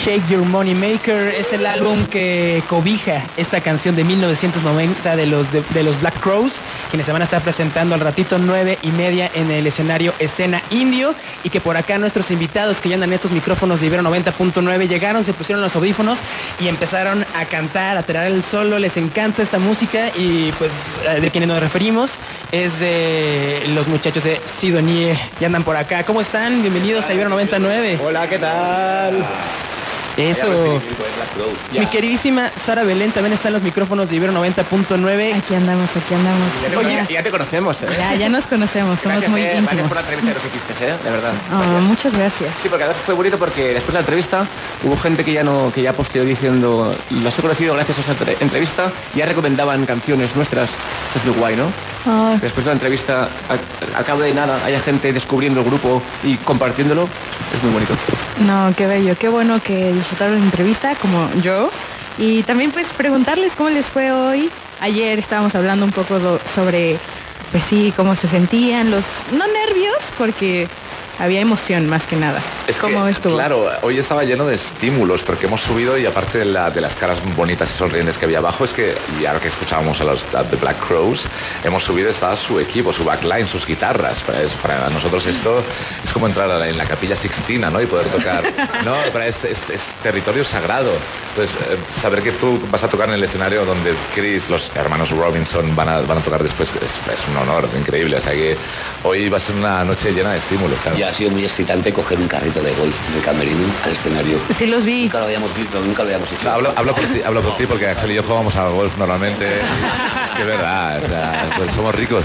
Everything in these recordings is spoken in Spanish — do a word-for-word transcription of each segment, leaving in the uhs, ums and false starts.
Shake Your Money Maker es el álbum que cobija esta canción de mil novecientos noventa de los, de, de los Black Crowes, quienes se van a estar presentando al ratito nueve y media en el escenario Escena Indio, y que por acá nuestros invitados que ya andan en estos micrófonos de Ibero noventa punto nueve llegaron, se pusieron los audífonos y empezaron a cantar, a tirar el solo. Les encanta esta música y pues de quienes nos referimos es de los muchachos de Sidonie. Ya andan por acá. ¿Cómo están? Bienvenidos a Ibero noventa y nueve. Hola, ¿qué tal? Eso. Mi queridísima Sara Belén también está en los micrófonos de Ibero noventa punto nueve. Aquí andamos, aquí andamos. Ya te, Oye, ya te conocemos, ¿eh? Ya, ya nos conocemos, somos gracias, muy eh, íntimos. Gracias por la entrevista que nos hiciste, ¿eh? De verdad. Oh, muchas gracias. Sí, porque además fue bonito porque después de la entrevista hubo gente que ya no que ya posteó diciendo los he conocido gracias a esa entre entrevista, ya recomendaban canciones nuestras. Eso es muy guay, ¿no? Oh. Después de la entrevista, a, a cabo de nada, haya gente descubriendo el grupo y compartiéndolo. Es muy bonito. No, qué bello, qué bueno que disfrutaron la entrevista como yo. Y también pues preguntarles cómo les fue hoy. Ayer estábamos hablando un poco do, sobre, pues sí, cómo se sentían los, no nervios, porque había emoción más que nada. Es ¿Cómo que, estuvo? Claro, hoy estaba lleno de estímulos porque hemos subido y aparte de, la, de las caras bonitas y sonrientes que había abajo, es que, y ahora que escuchábamos a los a The Black Crowes, hemos subido, estaba su equipo, su backline, sus guitarras. Para, es, para nosotros esto es como entrar a la, en la Capilla Sixtina, ¿no? Y poder tocar, ¿no? Para es, es, es territorio sagrado. Entonces, eh, saber que tú vas a tocar en el escenario donde Chris, los hermanos Robinson van a, van a tocar después es, es un honor increíble. O sea que hoy va a ser una noche llena de estímulos, claro. Ya ha sido muy excitante coger un carrito de golf desde camerino al escenario. Sí, los vi. Nunca lo habíamos visto, nunca lo habíamos hecho. Hablo, hablo, por ti, hablo por ti porque Axel y yo jugamos al golf normalmente. Es que es verdad, o sea, pues somos ricos.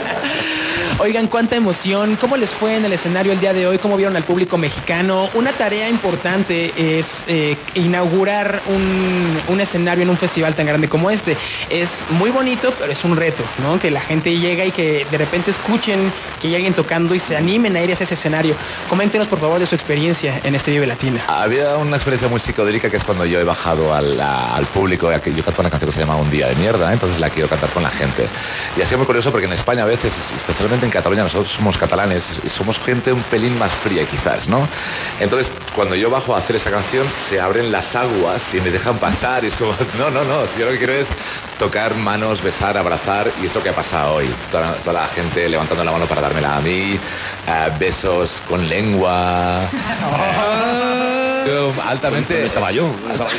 Oigan, cuánta emoción. ¿Cómo les fue en el escenario el día de hoy? ¿Cómo vieron al público mexicano? Una tarea importante es eh, inaugurar un, un escenario en un festival tan grande como este. Es muy bonito, pero es un reto, ¿no? Que la gente llega y que de repente escuchen que hay alguien tocando y se animen a ir hacia ese escenario. Coméntenos, por favor, de su experiencia en este Vive Latino. Había una experiencia muy psicodélica que es cuando yo he bajado al, a, al público. Yo canto una canción que se llama Un día de mierda, ¿eh? Entonces la quiero cantar con la gente. Y ha sido muy curioso porque en España a veces, especialmente en Cataluña, nosotros somos catalanes y somos gente un pelín más fría quizás, ¿no? Entonces, cuando yo bajo a hacer esa canción, se abren las aguas y me dejan pasar y es como, no, no, no, si yo lo que quiero es tocar manos, besar, abrazar, y es lo que ha pasado hoy. Toda, toda la gente levantando la mano para dármela a mí, uh, besos con lengua. uh, altamente... ¿Dónde estaba yo?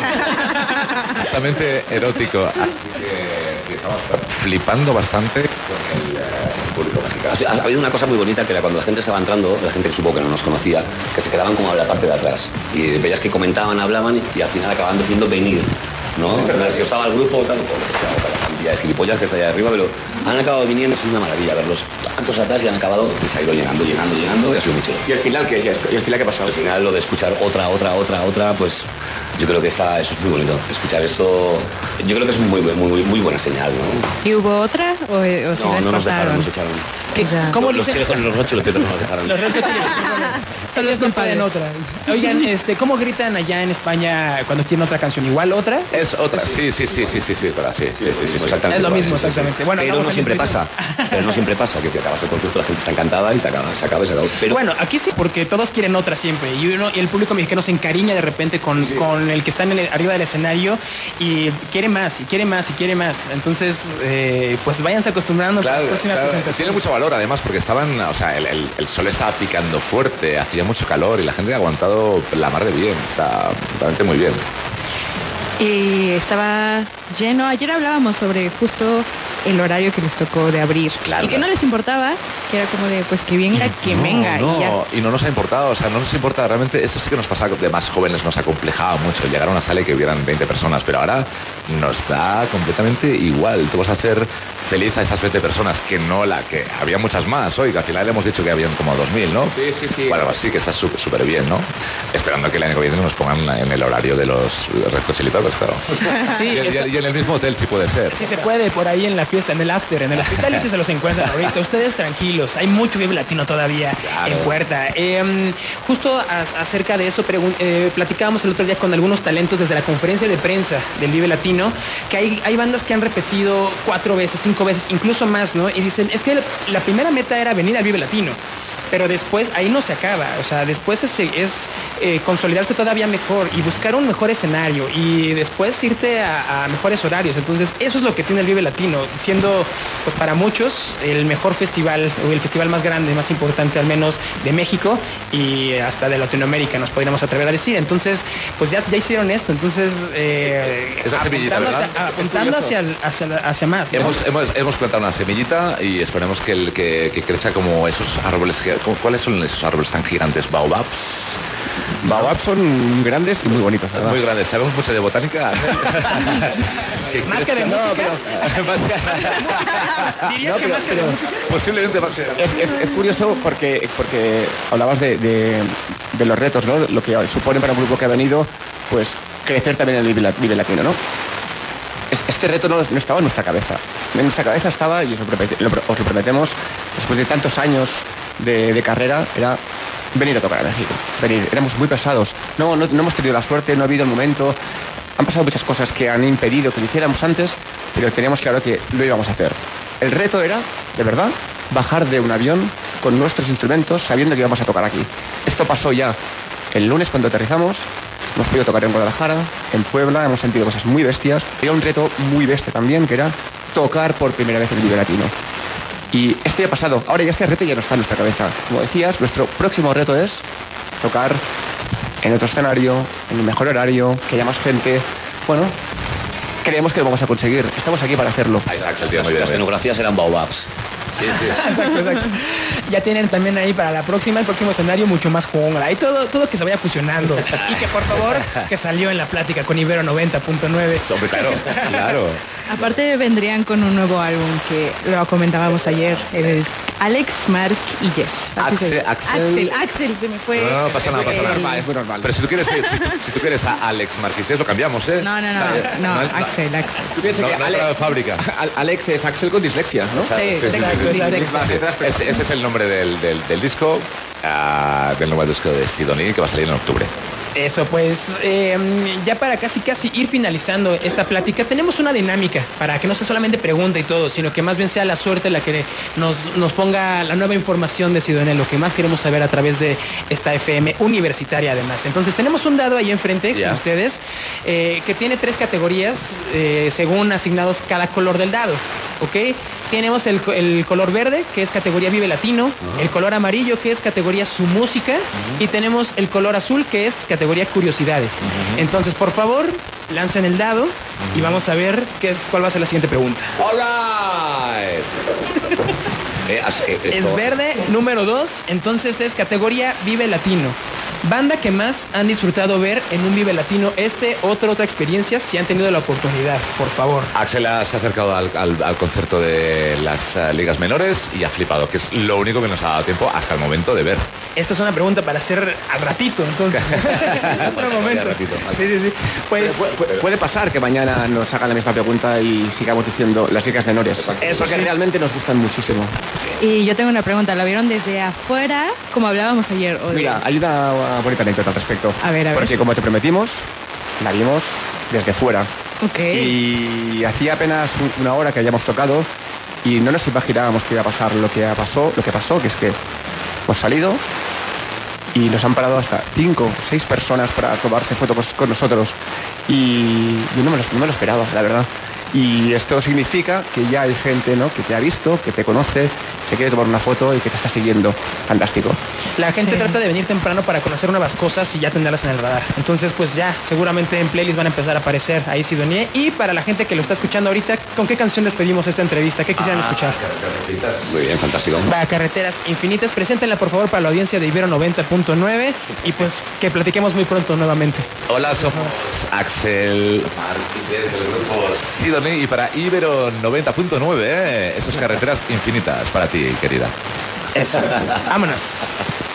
Altamente erótico. Así que sí, estamos flipando bastante con el, uh, el público mexicano. Ha, ha habido una cosa muy bonita que era cuando la gente estaba entrando, la gente que supo que no nos conocía, que se quedaban como a la parte de atrás. Y veías que comentaban, hablaban y, y al final acababan diciendo venir, ¿no? Sí, yo estaba el grupo, tal, la cantidad de gilipollas que está allá arriba, pero han acabado viniendo, es una maravilla verlos tantos atrás y han acabado, y se ha ido llenando, llenando, llenando y ha sido muy chulo. ¿Y el final qué? ¿Y el final qué pasó? Al final lo de escuchar otra, otra, otra, otra, pues yo creo que esa, eso es muy bonito. Escuchar esto, yo creo que es muy, muy, muy, muy buena señal, ¿no? ¿Y hubo otra o, o si No, les no nos pasaron? dejaron, nos echaron. ¿Qué, ¿Cómo Los dicen? los, los Red Chili Peppers no nos dejaron. Los Red Hot Chili Peppers. Solo es culpa de otra. Oigan, este, ¿cómo gritan allá en España cuando tienen otra canción? ¿Igual otra? Es otra, sí, sí, sí, sí, sí, sí, pero sí, sí, sí, sí, sí. Exactamente Es lo igual, mismo, sí, sí, sí. exactamente. Bueno, pero vamos no a siempre explicar. pasa. Pero no siempre pasa. Que te acabas el concierto, la gente está encantada y te acaba, se acaba y se acaba. Pero Bueno, aquí sí, porque todos quieren otra siempre. Y, uno, y el público mexicano se encariña de repente con, Sí. con el que está en el- arriba del escenario y quiere más, y quiere más, y quiere más. Entonces, eh, pues váyanse acostumbrando Claro, a las próximas claro, presentaciones. tiene mucho valor además porque estaban, o sea, el, el, el sol estaba picando fuerte, hacía mucho calor y la gente ha aguantado la mar de bien, está realmente muy bien. Y estaba lleno. Ayer hablábamos sobre justo el horario que les tocó de abrir. Claro, y que claro. no les importaba, que era como de, pues que venga quien no, venga. No, Y ya. y no nos ha importado, o sea, no nos importa realmente, eso sí que nos pasaba de más jóvenes, nos acomplejaba mucho llegar a una sala y que hubieran veinte personas, pero ahora nos da completamente igual. Tú vas a hacer feliz a esas veinte personas, que no la que había muchas más hoy, que al final hemos dicho que habían como dos mil, ¿no? Sí, sí, sí. Bueno, así que está súper bien, ¿no? Esperando que el año que viene nos pongan en el horario de los Red Hot Chili Peppers, claro. Sí, y, está- y- y en el mismo hotel, si puede ser. Sí se puede, por ahí en la fiesta, en el after, en el hospitality se los encuentran ahorita. Ustedes tranquilos, hay mucho Vive Latino todavía Claro. en puerta. Eh, justo a- acerca de eso, pregun- eh, platicábamos el otro día con algunos talentos desde la conferencia de prensa del Vive Latino, que hay, hay bandas que han repetido cuatro veces, cinco veces, incluso más, ¿no? Y dicen, es que la primera meta era venir al Vive Latino. pero después ahí no se acaba, o sea, después es, es eh, consolidarse todavía mejor y buscar un mejor escenario y después irte a, a mejores horarios. Entonces eso es lo que tiene el Vive Latino, siendo pues para muchos el mejor festival o el festival más grande, más importante al menos de México y hasta de Latinoamérica, nos podríamos atrever a decir. Entonces pues ya, ya hicieron esto, entonces eh, esa semillita, apuntando, ¿verdad? hacia, apuntando hacia, hacia, hacia más, ¿no? Hemos, hemos, hemos plantado una semillita y esperemos que, el, que, que crezca como esos árboles. ¿Cuáles son esos árboles tan gigantes? ¿Baobabs? Baobabs son grandes y muy bonitos, ¿verdad? Muy grandes. ¿Sabemos mucho de botánica? ¿Más que de música? ¿Dirías No, que pero- más que de pero- música? Posiblemente más que... Es, es, es curioso porque, porque hablabas de, de, de los retos, ¿no? Lo que supone para un grupo que ha venido, pues, crecer también en el Vive Vive Latino, ¿no? Es- Este reto no, no estaba en nuestra cabeza. En nuestra cabeza estaba, y os lo, promete- lo pro- os lo prometemos, después de tantos años de, de carrera, era venir a tocar a México. Venir. Éramos muy pesados. No, no, no hemos tenido la suerte, no ha habido el momento. Han pasado muchas cosas que han impedido que lo hiciéramos antes, pero teníamos claro que lo íbamos a hacer. El reto era, de verdad, bajar de un avión con nuestros instrumentos sabiendo que íbamos a tocar aquí. Esto pasó ya el lunes cuando aterrizamos. Hemos podido tocar en Guadalajara, en Puebla, hemos sentido cosas muy bestias. Era un reto muy bestia también, que era tocar por primera vez el Vive Latino. Y esto ya ha pasado. Ahora ya este reto ya no está en nuestra cabeza. Como decías, nuestro próximo reto es tocar en otro escenario, en un mejor horario, que haya más gente. Bueno, creemos que lo vamos a conseguir. Estamos aquí para hacerlo. Ahí está, Axel, tío, Las, muy bien. las escenografías eran baobabs. Sí, sí. Exacto, exacto. Ya tienen también ahí para la próxima, el próximo escenario mucho más jungla y todo, todo que se vaya fusionando. Y que por favor, que salió en la plática con Ibero noventa punto nueve. Hombre, claro, claro. Aparte vendrían con un nuevo álbum que lo comentábamos ayer, el Alex, Mark y Jess. Así se Axel- llama. Axel- Axel, Axel, se me fue. No, no, no pasa nada, pasa el- nada. Normal, es muy normal. Pero si tú quieres, si tú, si tú quieres a Alex Marquisés, lo cambiamos, ¿eh? No, no, no, Está bien. no, no, Axel, Axel. Tú piensas no, que no ha Ale- entrado en fábrica. Al- Alex es Axel con dislexia, ¿no? Sí, Sí, sí, exacto, sí, sí. exacto. Ese, ese es el nombre del, del, del disco, ah, del nuevo disco de Sidoní, que va a salir en octubre. Eso, pues eh, ya para casi casi ir finalizando esta plática, tenemos una dinámica para que no sea solamente pregunta y todo, sino que más bien sea la suerte la que nos, nos ponga la nueva información de Sidonia, lo que más queremos saber a través de esta F M universitaria además. Entonces tenemos un dado ahí enfrente Ya. con ustedes eh, que tiene tres categorías eh, según asignados cada color del dado, ¿ok? Tenemos el, co- el color verde, que es categoría Vive Latino, el color amarillo, que es categoría Su Música, y tenemos el color azul, que es categoría Curiosidades. Entonces, por favor, lancen el dado y vamos a ver qué es, cuál va a ser la siguiente pregunta. All right. Eh, as- eh, Es esto- verde, número dos, entonces es categoría Vive Latino. Banda que más han disfrutado ver en un Vive Latino, este, otra, otra experiencia, si han tenido la oportunidad, por favor. Axel se ha acercado al, al- al concierto de las eh, ligas menores y ha flipado, que es lo único que nos ha dado tiempo hasta el momento de ver. Esta es una pregunta para hacer al ratito, entonces. En otro momento. ratito. Sí, sí, sí. Pues Pu- pu- Puede pasar que mañana nos hagan la misma pregunta y sigamos diciendo las chicas menores. Eso porque sí. realmente nos gustan muchísimo. Y yo tengo una pregunta, ¿la vieron desde afuera, como hablábamos ayer? O de- Mira, hay una, una bonita anécdota al respecto. A ver, a ver. Porque como te prometimos, la vimos desde fuera. Ok. Y hacía apenas un- una hora que hayamos tocado y no nos imaginábamos que iba a pasar lo que pasó, lo que pasó, que es que hemos salido y nos han parado hasta cinco o seis personas para tomarse fotos con nosotros. Y yo no me, lo, no me lo esperaba, la verdad. Y esto significa que ya hay gente, ¿no?, que te ha visto, que te conoce, se quiere tomar una foto y que te está siguiendo. Fantástico. la gente Sí. trata de venir temprano para conocer nuevas cosas y ya tenerlas en el radar. Entonces, pues ya, seguramente en playlist van a empezar a aparecer ahí Sidonie. Y para la gente que lo está escuchando ahorita, ¿con qué canción despedimos esta entrevista? ¿Qué quisieran escuchar? Muy bien, fantástico. Va, Carreteras Infinitas, preséntenla por favor para la audiencia de Ibero noventa punto nueve y pues que platiquemos muy pronto nuevamente. Hola, somos Axel Marquisés del grupo Sidoní y para Ibero noventa punto nueve, ¿eh? Esas carreteras infinitas para ti, querida. Eso. Vámonos.